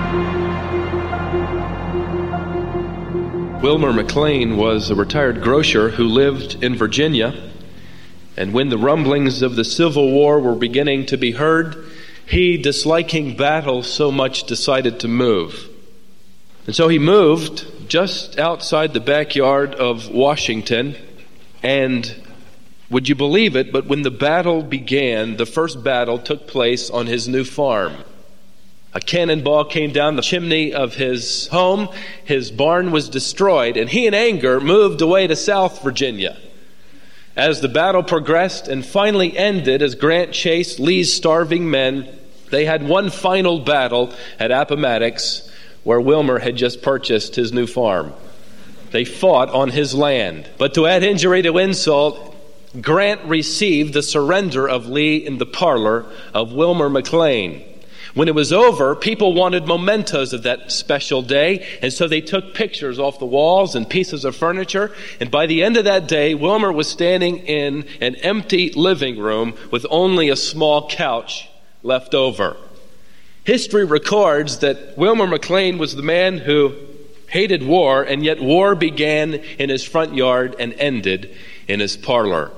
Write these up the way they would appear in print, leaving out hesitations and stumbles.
Wilmer McLean was a retired grocer who lived in Virginia, and when the rumblings of the Civil War were beginning to be heard, he, disliking battle so much, decided to move. And so he moved just outside the backyard of Washington, and would you believe it, but when the battle began, the first battle took place on his new farm. A cannonball came down the chimney of his home, his barn was destroyed, and he in anger moved away to South Virginia. As the battle progressed and finally ended, as Grant chased Lee's starving men, they had one final battle at Appomattox, where Wilmer had just purchased his new farm. They fought on his land. But to add injury to insult, Grant received the surrender of Lee in the parlor of Wilmer McLean. When it was over, people wanted mementos of that special day, and so they took pictures off the walls and pieces of furniture. And by the end of that day, Wilmer was standing in an empty living room with only a small couch left over. History records that Wilmer McLean was the man who hated war, and yet war began in his front yard and ended in his parlor.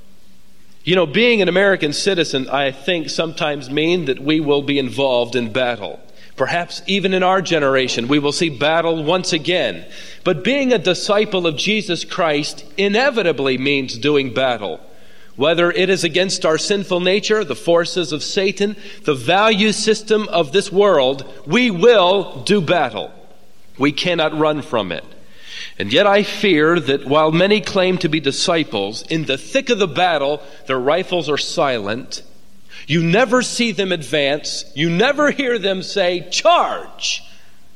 You know, being an American citizen, I think, sometimes mean that we will be involved in battle. Perhaps even in our generation, we will see battle once again. But being a disciple of Jesus Christ inevitably means doing battle. Whether it is against our sinful nature, the forces of Satan, the value system of this world, we will do battle. We cannot run from it. And yet I fear that while many claim to be disciples, in the thick of the battle, their rifles are silent. You never see them advance. You never hear them say, "Charge!"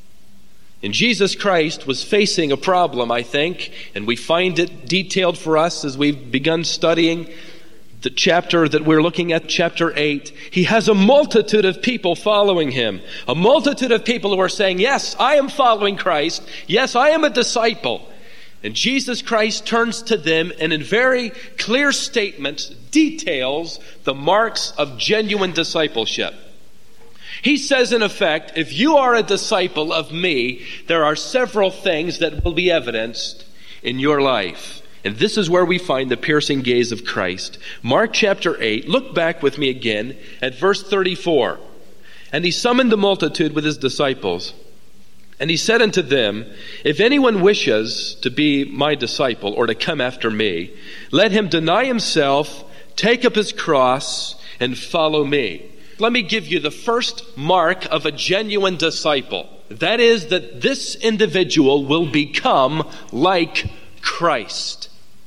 And Jesus Christ was facing a problem, I think, and we find it detailed for us as we've begun studying the chapter that we're looking at, chapter 8. He has a multitude of people following him. A multitude of people who are saying, "Yes, I am following Christ. Yes, I am a disciple." And Jesus Christ turns to them and in very clear statements details the marks of genuine discipleship. He says, in effect, if you are a disciple of me, there are several things that will be evidenced in your life. And this is where we find the piercing gaze of Christ. Mark chapter 8, look back with me again at verse 34. And he summoned the multitude with his disciples. And he said unto them, "If anyone wishes to be my disciple or to come after me, let him deny himself, take up his cross, and follow me." Let me give you the first mark of a genuine disciple. That is that this individual will become like Christ.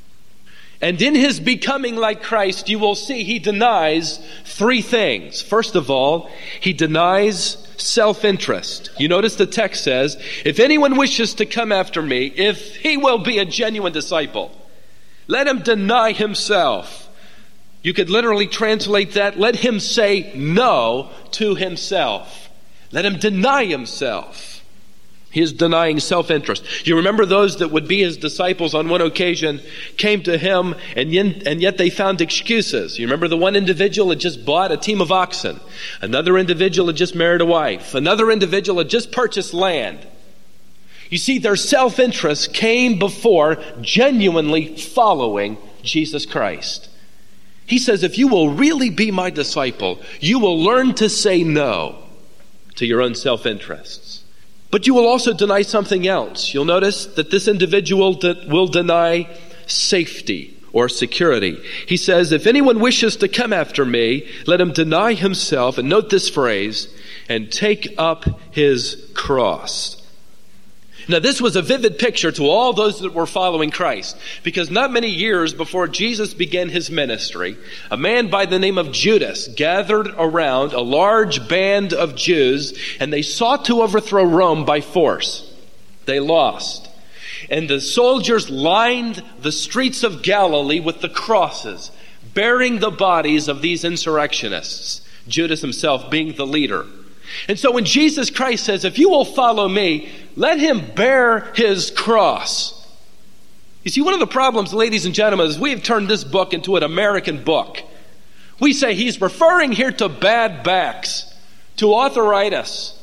And in his becoming like Christ, you will see he denies three things. First of all, he denies self-interest. You notice the text says, if anyone wishes to come after me, if he will be a genuine disciple, let him deny himself. You could literally translate that, let him say no to himself. Let him deny himself. He is denying self-interest. You remember those that would be his disciples on one occasion came to him and yet they found excuses. You remember the one individual had just bought a team of oxen. Another individual had just married a wife. Another individual had just purchased land. You see, their self-interest came before genuinely following Jesus Christ. He says, if you will really be my disciple, you will learn to say no to your own self-interests. But you will also deny something else. You'll notice that this individual will deny safety or security. He says, if anyone wishes to come after me, let him deny himself, and note this phrase, and take up his cross. Now, this was a vivid picture to all those that were following Christ, because not many years before Jesus began his ministry, a man by the name of Judas gathered around a large band of Jews, and they sought to overthrow Rome by force. They lost. And the soldiers lined the streets of Galilee with the crosses, bearing the bodies of these insurrectionists, Judas himself being the leader. And so when Jesus Christ says, if you will follow me, let him bear his cross. You see, one of the problems, ladies and gentlemen, is we have turned this book into an American book. We say he's referring here to bad backs, to arthritis,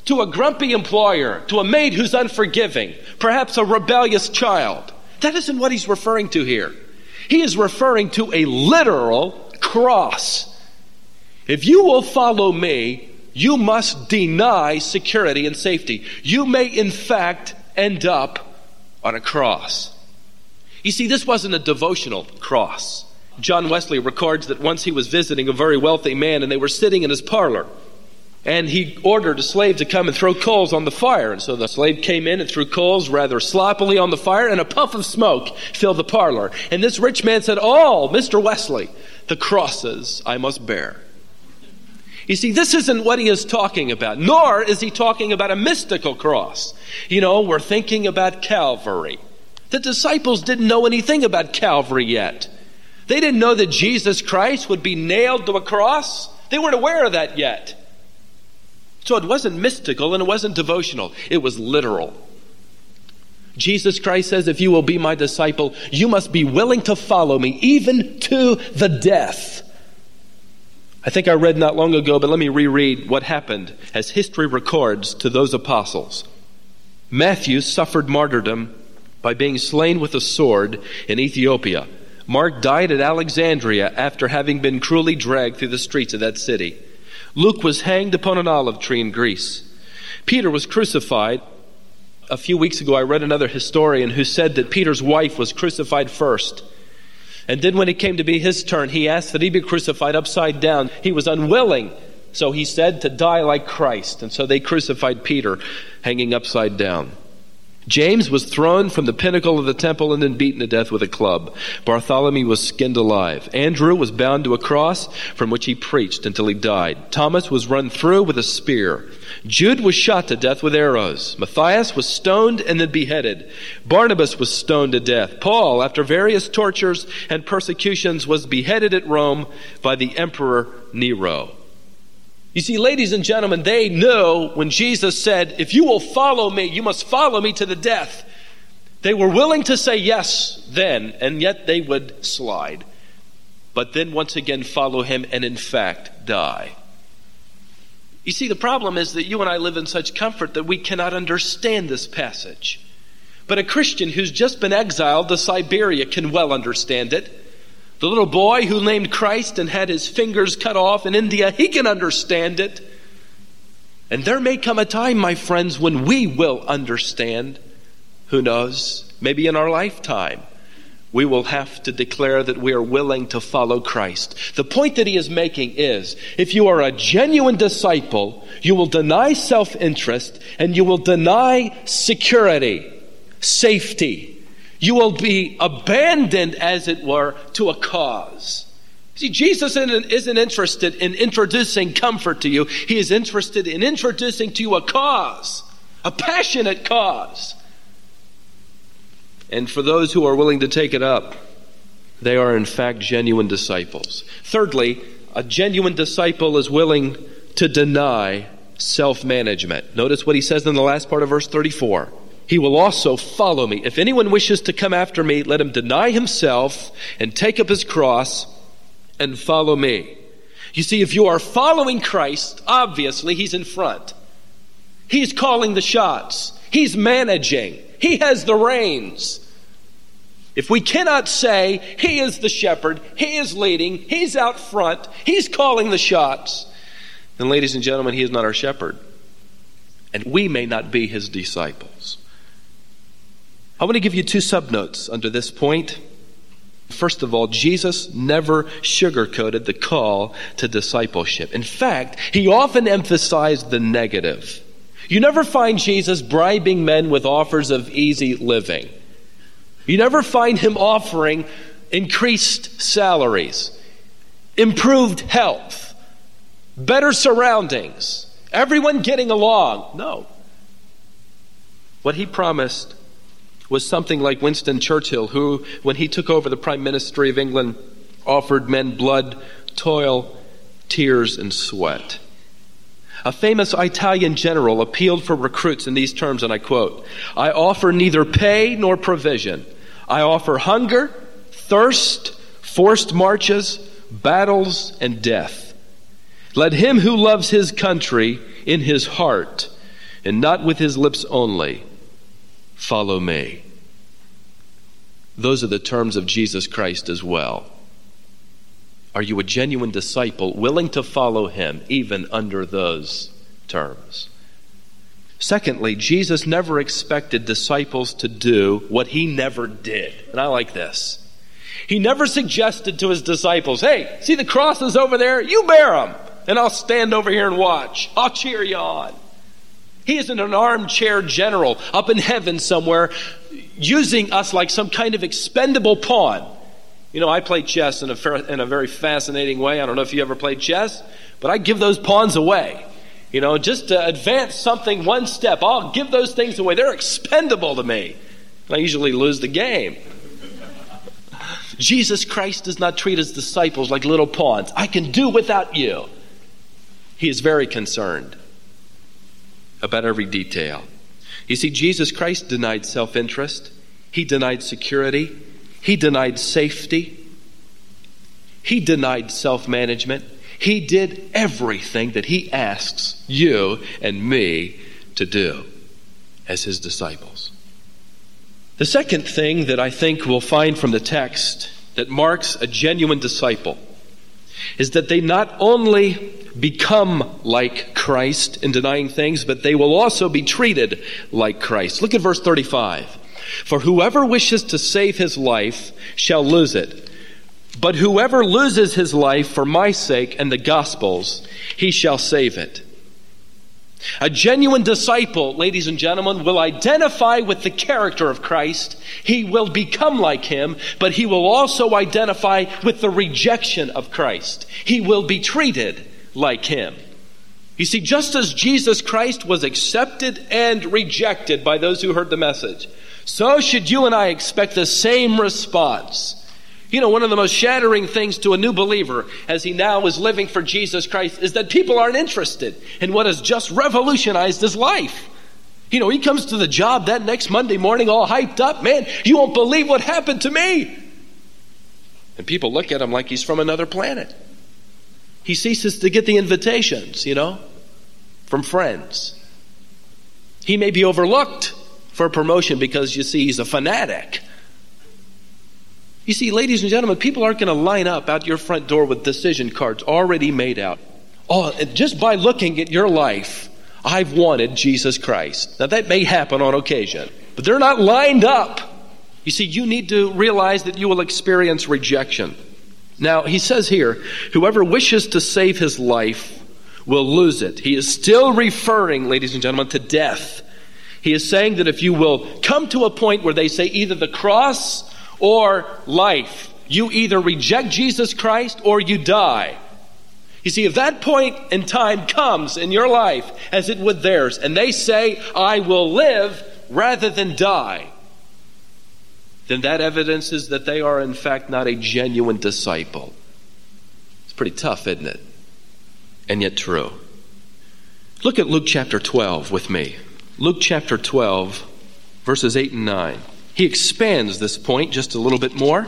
to a grumpy employer, to a maid who's unforgiving, perhaps a rebellious child. That isn't what he's referring to here. He is referring to a literal cross. If you will follow me, you must deny security and safety. You may, in fact, end up on a cross. You see, this wasn't a devotional cross. John Wesley records that once he was visiting a very wealthy man, and they were sitting in his parlor. And he ordered a slave to come and throw coals on the fire. And so the slave came in and threw coals rather sloppily on the fire, and a puff of smoke filled the parlor. And this rich man said, "Oh, Mr. Wesley, the crosses I must bear." You see, this isn't what he is talking about, nor is he talking about a mystical cross. You know, we're thinking about Calvary. The disciples didn't know anything about Calvary yet. They didn't know that Jesus Christ would be nailed to a cross. They weren't aware of that yet. So it wasn't mystical and it wasn't devotional. It was literal. Jesus Christ says, if you will be my disciple, you must be willing to follow me, even to the death. I think I read not long ago, but let me reread what happened as history records to those apostles. Matthew suffered martyrdom by being slain with a sword in Ethiopia. Mark died at Alexandria after having been cruelly dragged through the streets of that city. Luke was hanged upon an olive tree in Greece. Peter was crucified. A few weeks ago, I read another historian who said that Peter's wife was crucified first. And then when it came to be his turn, he asked that he be crucified upside down. He was unwilling, so he said, to die like Christ. And so they crucified Peter, hanging upside down. James was thrown from the pinnacle of the temple and then beaten to death with a club. Bartholomew was skinned alive. Andrew was bound to a cross from which he preached until he died. Thomas was run through with a spear. Jude was shot to death with arrows. Matthias was stoned and then beheaded. Barnabas was stoned to death. Paul, after various tortures and persecutions, was beheaded at Rome by the Emperor Nero. You see, ladies and gentlemen, they knew when Jesus said, if you will follow me, you must follow me to the death. They were willing to say yes then, and yet they would slide. But then once again follow him and in fact die. You see, the problem is that you and I live in such comfort that we cannot understand this passage. But a Christian who's just been exiled to Siberia can well understand it. The little boy who named Christ and had his fingers cut off in India, he can understand it. And there may come a time, my friends, when we will understand. Who knows? Maybe in our lifetime, we will have to declare that we are willing to follow Christ. The point that he is making is, if you are a genuine disciple, you will deny self-interest and you will deny security, safety. You will be abandoned, as it were, to a cause. See, Jesus isn't interested in introducing comfort to you. He is interested in introducing to you a cause, a passionate cause. And for those who are willing to take it up, they are in fact genuine disciples. Thirdly, a genuine disciple is willing to deny self-management. Notice what he says in the last part of verse 34. He will also follow me. If anyone wishes to come after me, let him deny himself and take up his cross and follow me. You see, if you are following Christ, obviously he's in front. He's calling the shots. He's managing. He has the reins. If we cannot say he is the shepherd, he is leading, he's out front, he's calling the shots, then ladies and gentlemen, he is not our shepherd. And we may not be his disciples. I want to give you two subnotes under this point. First of all, Jesus never sugarcoated the call to discipleship. In fact, he often emphasized the negative. You never find Jesus bribing men with offers of easy living. You never find him offering increased salaries, improved health, better surroundings, everyone getting along. No. What he promised was something like Winston Churchill, who, when he took over the Prime Ministry of England, offered men blood, toil, tears, and sweat. A famous Italian general appealed for recruits in these terms, and I quote, "I offer neither pay nor provision. I offer hunger, thirst, forced marches, battles, and death. Let him who loves his country in his heart and not with his lips only, follow me. Those are the terms of Jesus Christ as well. Are you a genuine disciple willing to follow him even under those terms? Secondly, Jesus never expected disciples to do what he never did. And I like this. He never suggested to his disciples, hey, see the crosses over there? You bear them, and I'll stand over here and watch. I'll cheer you on. He isn't an armchair general up in heaven somewhere using us like some kind of expendable pawn. You know, I play chess in a very fascinating way. I don't know if you ever played chess, but I give those pawns away. You know, just to advance something one step, I'll give those things away. They're expendable to me. I usually lose the game. Jesus Christ does not treat his disciples like little pawns. I can do without you. He is very concerned about every detail. You see, Jesus Christ denied self-interest. He denied security. He denied safety. He denied self-management. He did everything that he asks you and me to do as his disciples. The second thing that I think we'll find from the text that marks a genuine disciple is that they not only become like Christ in denying things, but they will also be treated like Christ. Look at verse 35. For whoever wishes to save his life shall lose it. But whoever loses his life for my sake and the gospel's, he shall save it. A genuine disciple, ladies and gentlemen, will identify with the character of Christ. He will become like him, but he will also identify with the rejection of Christ. He will be treated like him. You see, just as Jesus Christ was accepted and rejected by those who heard the message, so should you and I expect the same response. You know, one of the most shattering things to a new believer as he now is living for Jesus Christ is that people aren't interested in what has just revolutionized his life. You know, he comes to the job that next Monday morning all hyped up. Man, you won't believe what happened to me. And people look at him like he's from another planet. He ceases to get the invitations, you know, from friends. He may be overlooked for a promotion because, you see, he's a fanatic. You see, ladies and gentlemen, people aren't going to line up out your front door with decision cards already made out. Oh, just by looking at your life, I've wanted Jesus Christ. Now, that may happen on occasion, but they're not lined up. You see, you need to realize that you will experience rejection. Now, he says here, whoever wishes to save his life will lose it. He is still referring, ladies and gentlemen, to death. He is saying that if you will come to a point where they say either the cross or life, you either reject Jesus Christ or you die. You see, if that point in time comes in your life as it would theirs, and they say, I will live rather than die, then that evidences that they are in fact not a genuine disciple. It's pretty tough, isn't it? And yet true. Look at Luke chapter 12 with me. Luke chapter 12, verses 8 and 9. He expands this point just a little bit more.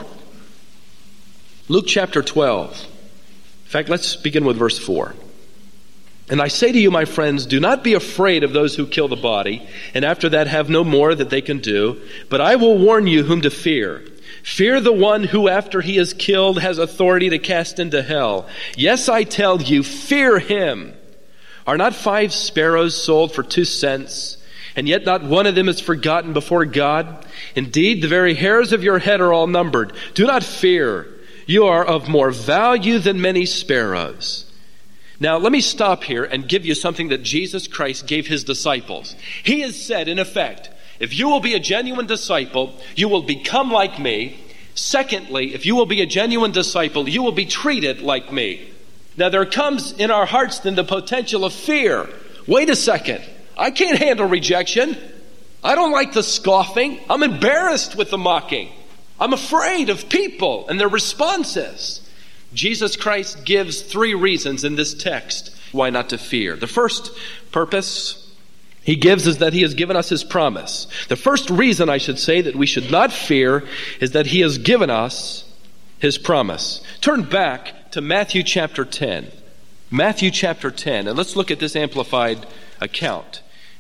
Luke chapter 12. In fact, let's begin with verse 4. And I say to you, my friends, do not be afraid of those who kill the body, and after that have no more that they can do. But I will warn you whom to fear. Fear the one who, after he is killed, has authority to cast into hell. Yes, I tell you, fear him. Are not 5 sparrows sold for 2 cents? And yet not one of them is forgotten before God. Indeed, the very hairs of your head are all numbered. Do not fear. You are of more value than many sparrows. Now, let me stop here and give you something that Jesus Christ gave his disciples. He has said, in effect, if you will be a genuine disciple, you will become like me. Secondly, if you will be a genuine disciple, you will be treated like me. Now, there comes in our hearts then the potential of fear. Wait a second. I can't handle rejection. I don't like the scoffing. I'm embarrassed with the mocking. I'm afraid of people and their responses. Jesus Christ gives 3 reasons in this text why not to fear. The first purpose he gives is that he has given us his promise. The first reason, I should say, that we should not fear is that he has given us his promise. Turn back to Matthew chapter 10. Matthew chapter 10, and let's look at this amplified account.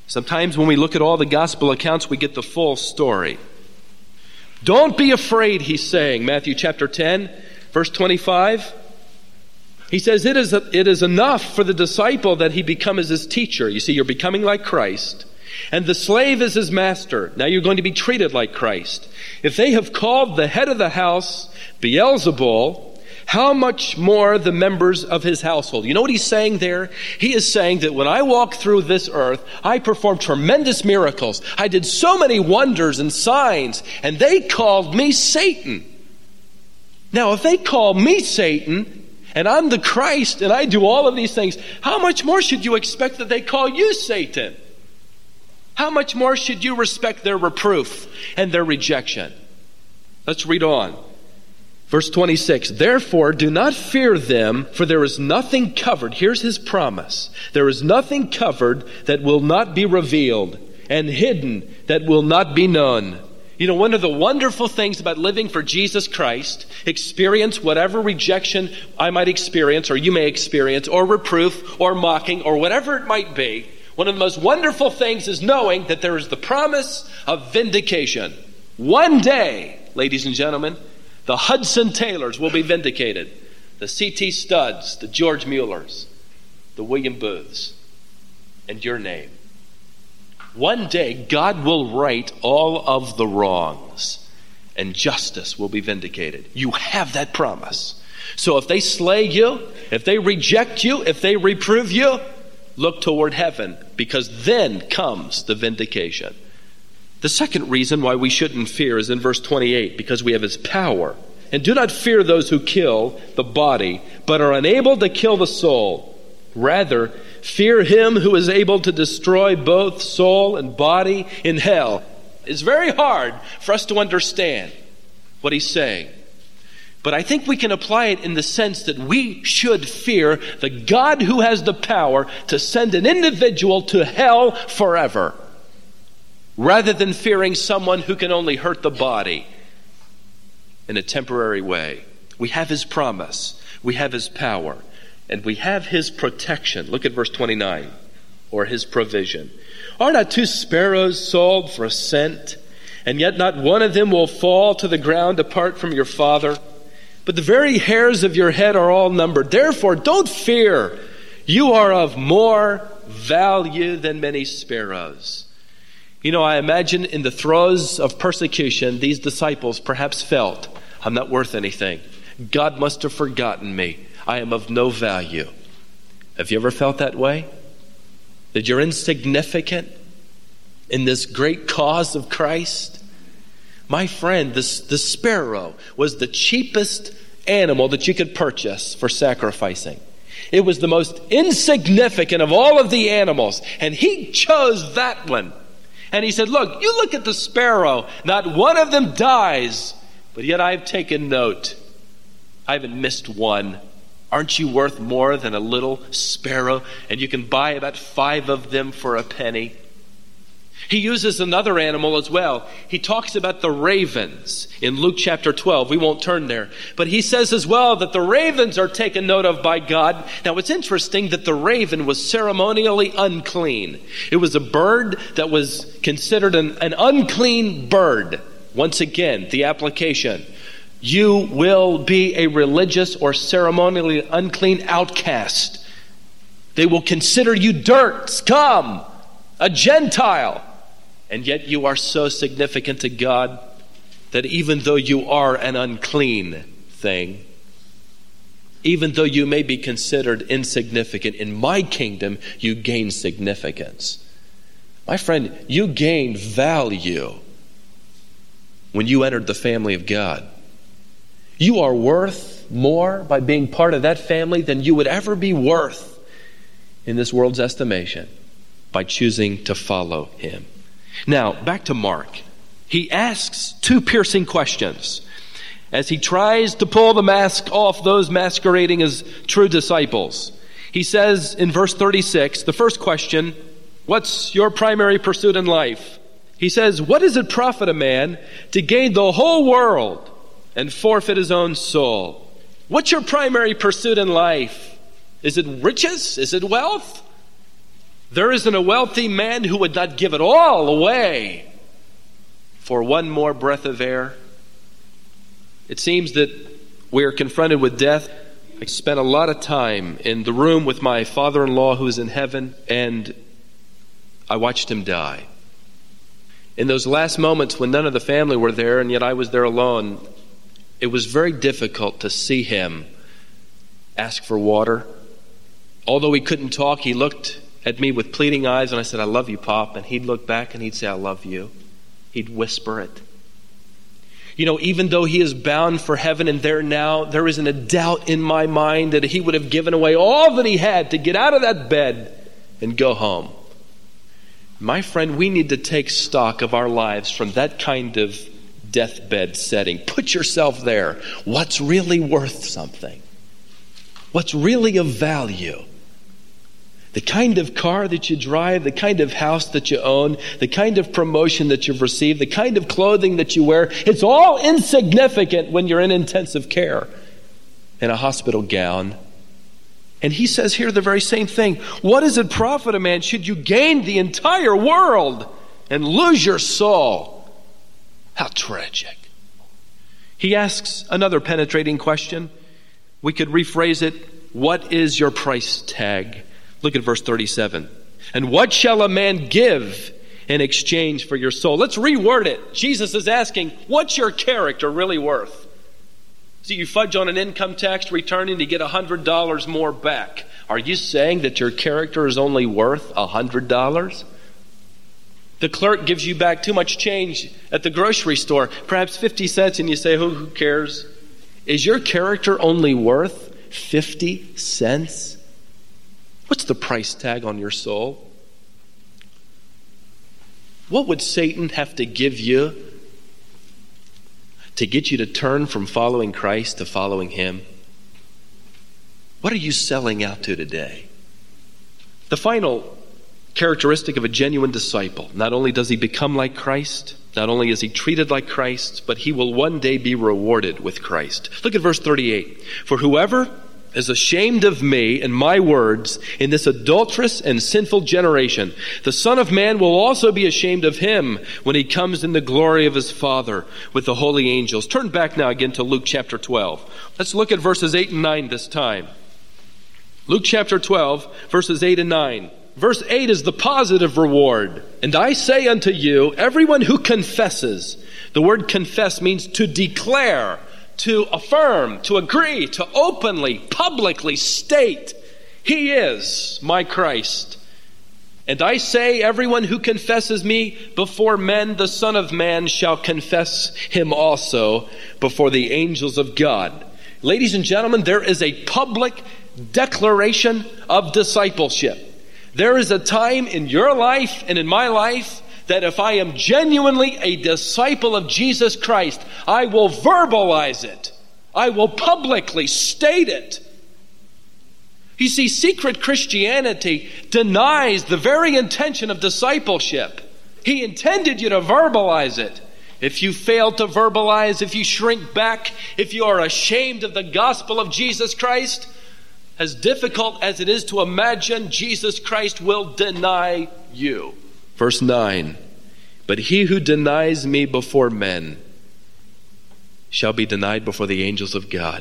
Sometimes when we look at all the gospel accounts, we get the full story. Don't be afraid, he's saying, Matthew chapter 10, verse 25. He says, it is enough for the disciple that he become as his teacher. You see, you're becoming like Christ. And the slave is his master. Now you're going to be treated like Christ. If they have called the head of the house Beelzebul, how much more the members of his household? You know what he's saying there? He is saying that when I walk through this earth, I performed tremendous miracles. I did so many wonders and signs, and they called me Satan. Now, if they call me Satan, and I'm the Christ, and I do all of these things, how much more should you expect that they call you Satan? How much more should you respect their reproof and their rejection? Let's read on. Verse 26, therefore do not fear them, for there is nothing covered. Here's his promise. There is nothing covered that will not be revealed, and hidden that will not be known. You know, one of the wonderful things about living for Jesus Christ, experience whatever rejection I might experience, or you may experience, or reproof, or mocking, or whatever it might be, one of the most wonderful things is knowing that there is the promise of vindication. One day, ladies and gentlemen, the Hudson Taylors will be vindicated. The C.T. Studds, the George Muellers, the William Booths, and your name. One day, God will right all of the wrongs, and justice will be vindicated. You have that promise. So if they slay you, if they reject you, if they reprove you, look toward heaven, because then comes the vindication. The second reason why we shouldn't fear is in verse 28, because we have his power. And do not fear those who kill the body, but are unable to kill the soul. Rather, fear him who is able to destroy both soul and body in hell. It's very hard for us to understand what he's saying. But I think we can apply it in the sense that we should fear the God who has the power to send an individual to hell forever, rather than fearing someone who can only hurt the body in a temporary way. We have his promise, we have his power, and we have his protection. Look at verse 29, or his provision. Are not 2 sparrows sold for a cent, and yet not one of them will fall to the ground apart from your Father? But the very hairs of your head are all numbered. Therefore, don't fear. You are of more value than many sparrows. You know, I imagine in the throes of persecution, these disciples perhaps felt, I'm not worth anything. God must have forgotten me. I am of no value. Have you ever felt that way? That you're insignificant in this great cause of Christ? My friend, the sparrow was the cheapest animal that you could purchase for sacrificing. It was the most insignificant of all of the animals, and he chose that one. And he said, look, you look at the sparrow, not one of them dies, but yet I've taken note. I haven't missed one. Aren't you worth more than a little sparrow? And you can buy about 5 of them for a penny. He uses another animal as well. He talks about the ravens in Luke chapter 12. We won't turn there. But he says as well that the ravens are taken note of by God. Now it's interesting that the raven was ceremonially unclean. It was a bird that was considered an unclean bird. Once again, the application. You will be a religious or ceremonially unclean outcast. They will consider you dirt, scum, a Gentile. And yet you are so significant to God that even though you are an unclean thing, even though you may be considered insignificant, in my kingdom, you gain significance. My friend, you gain value when you entered the family of God. You are worth more by being part of that family than you would ever be worth in this world's estimation by choosing to follow him. Now, back to Mark. He asks 2 piercing questions as he tries to pull the mask off those masquerading as true disciples. He says in verse 36, the first question, what's your primary pursuit in life? He says, what does it profit a man to gain the whole world and forfeit his own soul? What's your primary pursuit in life? Is it riches? Is it wealth? There isn't a wealthy man who would not give it all away for one more breath of air. It seems that we are confronted with death. I spent a lot of time in the room with my father-in-law who is in heaven, and I watched him die. In those last moments when none of the family were there, and yet I was there alone, it was very difficult to see him ask for water. Although he couldn't talk, he looked at me with pleading eyes, and I said, "I love you, Pop." And he'd look back and he'd say, "I love you." He'd whisper it. Even though he is bound for heaven and there now, there isn't a doubt in my mind that he would have given away all that he had to get out of that bed and go home. My friend, we need to take stock of our lives from that kind of deathbed setting. Put yourself there. What's really worth something? What's really of value? The kind of car that you drive, the kind of house that you own, the kind of promotion that you've received, the kind of clothing that you wear, it's all insignificant when you're in intensive care in a hospital gown. And he says here the very same thing. What does it profit a man should you gain the entire world and lose your soul? How tragic. He asks another penetrating question. We could rephrase it. What is your price tag? Look at verse 37. And what shall a man give in exchange for your soul? Let's reword it. Jesus is asking, what's your character really worth? See, you fudge on an income tax return and you get $100 more back. Are you saying that your character is only worth $100? The clerk gives you back too much change at the grocery store, perhaps 50 cents, and you say, who cares? Is your character only worth 50 cents? What's the price tag on your soul? What would Satan have to give you to get you to turn from following Christ to following him? What are you selling out to today? The final characteristic of a genuine disciple, not only does he become like Christ, not only is he treated like Christ, but he will one day be rewarded with Christ. Look at verse 38. For whoever is ashamed of me and my words in this adulterous and sinful generation, the Son of Man will also be ashamed of him when he comes in the glory of his Father with the holy angels. Turn back now again to Luke chapter 12. Let's look at verses 8 and 9 this time. Luke chapter 12, verses 8 and 9. Verse 8 is the positive reward. And I say unto you, everyone who confesses, the word confess means to declare, to affirm, to agree, to openly, publicly state, he is my Christ. And I say, everyone who confesses me before men, the Son of Man shall confess him also before the angels of God. Ladies and gentlemen, there is a public declaration of discipleship. There is a time in your life and in my life that if I am genuinely a disciple of Jesus Christ, I will verbalize it. I will publicly state it. You see, secret Christianity denies the very intention of discipleship. He intended you to verbalize it. If you fail to verbalize, if you shrink back, if you are ashamed of the gospel of Jesus Christ, as difficult as it is to imagine, Jesus Christ will deny you. Verse 9, but he who denies me before men shall be denied before the angels of God.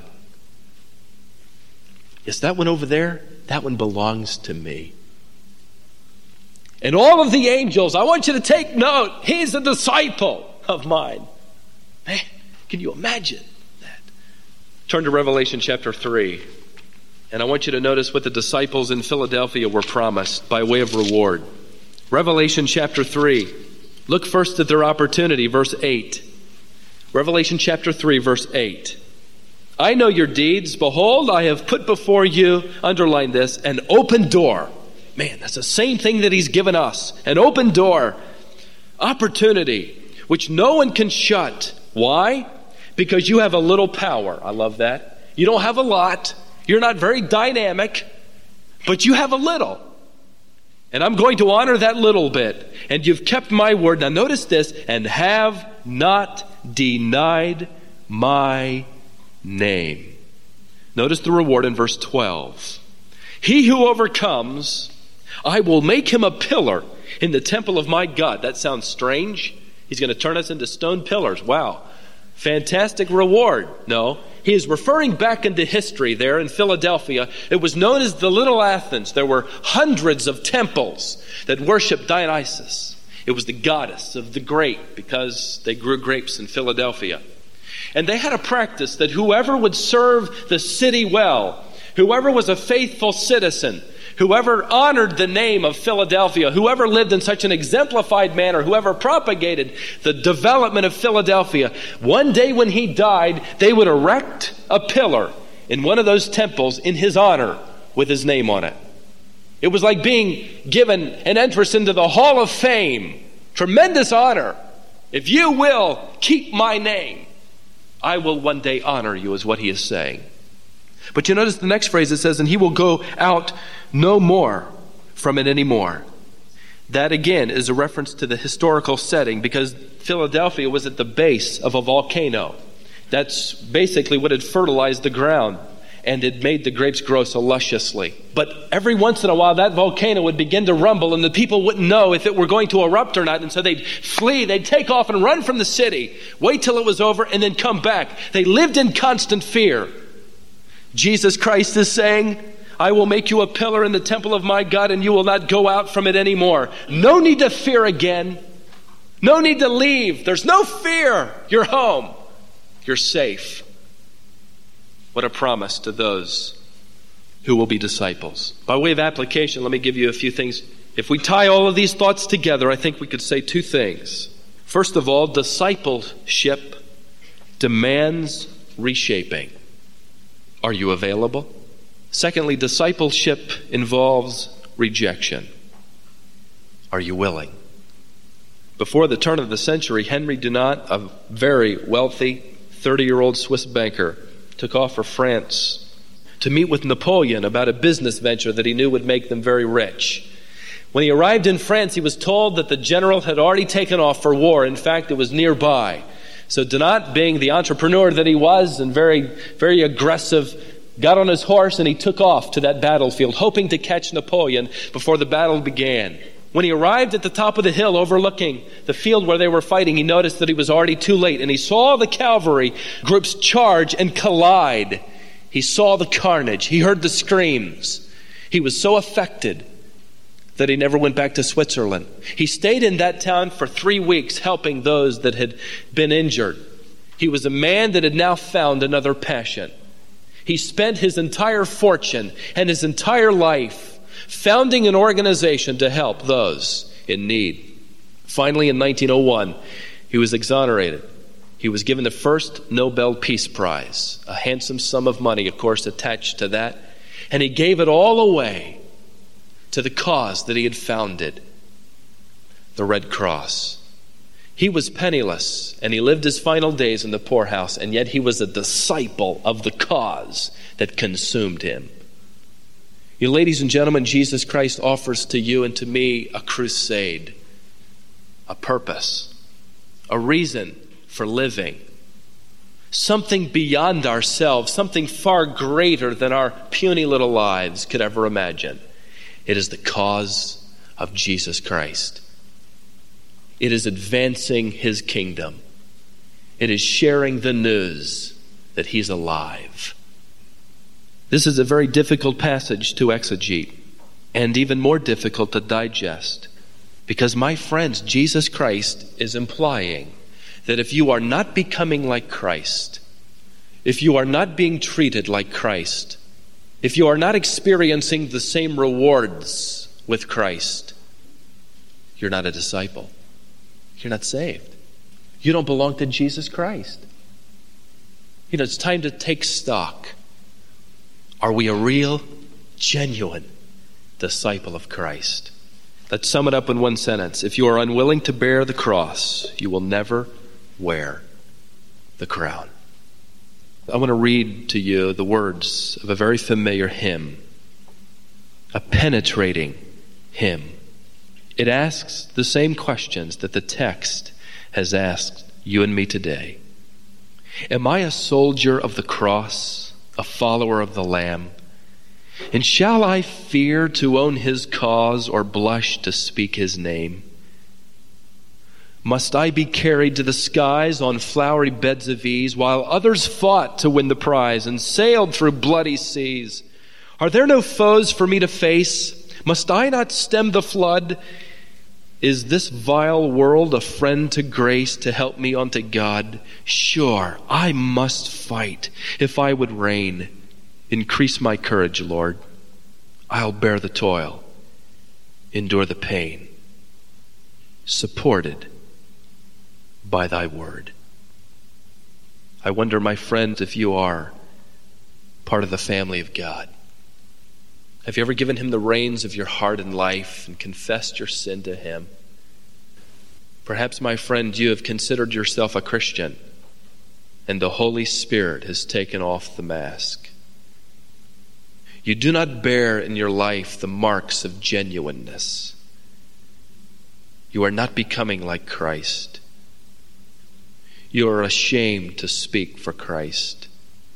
Yes, that one over there, that one belongs to me. And all of the angels, I want you to take note, he's a disciple of mine. Man, can you imagine that? Turn to Revelation chapter 3. And I want you to notice what the disciples in Philadelphia were promised by way of reward. Revelation chapter 3. Look first at their opportunity, verse 8. Revelation chapter 3, verse 8. I know your deeds. Behold, I have put before you, underline this, an open door. Man, that's the same thing that he's given us. An open door. Opportunity, which no one can shut. Why? Because you have a little power. I love that. You don't have a lot. You're not very dynamic, but you have a little. And I'm going to honor that little bit. And you've kept my word. Now notice this, and have not denied my name. Notice the reward in verse 12. He who overcomes, I will make him a pillar in the temple of my God. That sounds strange. He's going to turn us into stone pillars. Wow. Fantastic reward. No. He is referring back into history there in Philadelphia. It was known as the Little Athens. There were hundreds of temples that worshiped Dionysus. It was the goddess of the grape because they grew grapes in Philadelphia. And they had a practice that whoever would serve the city well, whoever was a faithful citizen, whoever honored the name of Philadelphia, whoever lived in such an exemplified manner, whoever propagated the development of Philadelphia, one day when he died, they would erect a pillar in one of those temples in his honor with his name on it. It was like being given an entrance into the Hall of Fame. Tremendous honor. If you will keep my name, I will one day honor you, is what he is saying. But you notice the next phrase, it says, and he will go out no more from it anymore. That again is a reference to the historical setting because Philadelphia was at the base of a volcano. That's basically what had fertilized the ground and it made the grapes grow so lusciously. But every once in a while that volcano would begin to rumble and the people wouldn't know if it were going to erupt or not. And so they'd flee, they'd take off and run from the city, wait till it was over and then come back. They lived in constant fear. Jesus Christ is saying, I will make you a pillar in the temple of my God and you will not go out from it anymore. No need to fear again. No need to leave. There's no fear. You're home. You're safe. What a promise to those who will be disciples. By way of application, let me give you a few things. If we tie all of these thoughts together, I think we could say two things. First of all, discipleship demands reshaping. Are you available? Secondly, discipleship involves rejection. Are you willing? Before the turn of the century, Henry Dunant, a very wealthy 30-year-old Swiss banker, took off for France to meet with Napoleon about a business venture that he knew would make them very rich. When he arrived in France, he was told that the general had already taken off for war. In fact, it was nearby. So Dunant, being the entrepreneur that he was and very, very aggressive, got on his horse and he took off to that battlefield, hoping to catch Napoleon before the battle began. When he arrived at the top of the hill overlooking the field where they were fighting, he noticed that he was already too late, and he saw the cavalry groups charge and collide. He saw the carnage. He heard the screams. He was so affected that he never went back to Switzerland. He stayed in that town for 3 weeks helping those that had been injured. He was a man that had now found another passion. He spent his entire fortune and his entire life founding an organization to help those in need. Finally, in 1901, he was exonerated. He was given the first Nobel Peace Prize, a handsome sum of money, of course, attached to that. And he gave it all away to the cause that he had founded, the Red Cross. He was penniless, and he lived his final days in the poorhouse, and yet he was a disciple of the cause that consumed him. You ladies and gentlemen, Jesus Christ offers to you and to me a crusade, a purpose, a reason for living, something beyond ourselves, something far greater than our puny little lives could ever imagine. It is the cause of Jesus Christ. It is advancing his kingdom. It is sharing the news that he's alive. This is a very difficult passage to exegete and even more difficult to digest because, my friends, Jesus Christ is implying that if you are not becoming like Christ, if you are not being treated like Christ, if you are not experiencing the same rewards with Christ, you're not a disciple. You're not saved. You don't belong to Jesus Christ. You know, it's time to take stock. Are we a real, genuine disciple of Christ? Let's sum it up in one sentence. If you are unwilling to bear the cross, you will never wear the crown. I want to read to you the words of a very familiar hymn, a penetrating hymn. It asks the same questions that the text has asked you and me today. Am I a soldier of the cross, a follower of the Lamb? And shall I fear to own his cause or blush to speak his name? Must I be carried to the skies on flowery beds of ease, while others fought to win the prize and sailed through bloody seas? Are there no foes for me to face? Must I not stem the flood? Is this vile world a friend to grace to help me unto God? Sure, I must fight if I would reign. Increase my courage, Lord. I'll bear the toil, endure the pain, supported by thy word. I wonder, my friends, if you are part of the family of God. Have you ever given him the reins of your heart and life and confessed your sin to him? Perhaps, my friend, you have considered yourself a Christian and the Holy Spirit has taken off the mask. You do not bear in your life the marks of genuineness. You are not becoming like Christ. You are ashamed to speak for Christ.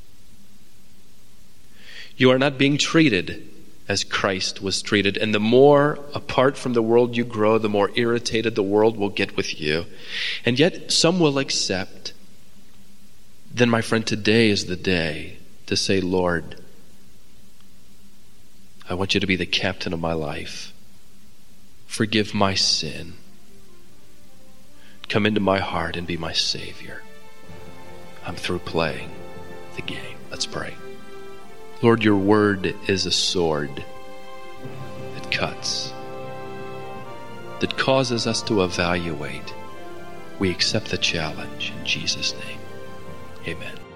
You are not being treated as Christ was treated. And the more apart from the world you grow, the more irritated the world will get with you. And yet some will accept. Then, my friend, today is the day to say, Lord, I want you to be the captain of my life. Forgive my sin. Come into my heart and be my Savior. I'm through playing the game. Let's pray. Lord, your word is a sword that cuts, that causes us to evaluate. We accept the challenge in Jesus' name. Amen.